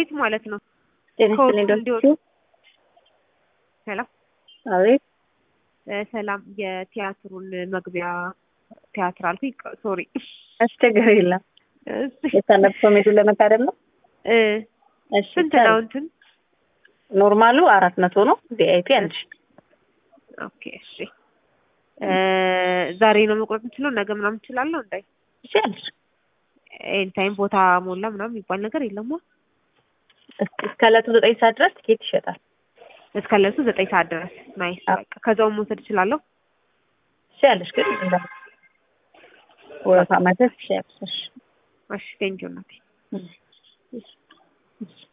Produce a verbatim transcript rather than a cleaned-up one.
ዳዊት ማለት ነው ጤናስጥልኝ ዶክተር ሰላም አቤት ሰላም የቲያትሩን መግቢያ ቲያትር አልኩኝ ሶሪ አስቸጋሪ የለም የስታንዳፕ ኮሜዲ ለመታደም ነው እ እሺ ስንት ነው እንትን ኖርማሉ አራት መቶ ነው ቪአይፒ አንድ ሺህ ኦኬ እሺ እ ዛሬ ነው መቁረጥ የምችለው ነገ ምናምን እችላለሁ እንዳይ ይችላል ኤን ታይም ቦታ ሞላ ምናምን የሚባል ነገር የለም እስከ ዕለቱ ዘጠኝ ሰዓት ድረስ ትኬት ይሸጣል እስከ ዕለቱ ዘጠኝ ሰዓት ድረስ ናይስ በቃ ከዛው መውሰድ እችላለሁ ይችላልሽ ግን እንደ ወራታ ማለት ይችላልሽ እሺ ቴንኪው ናቲ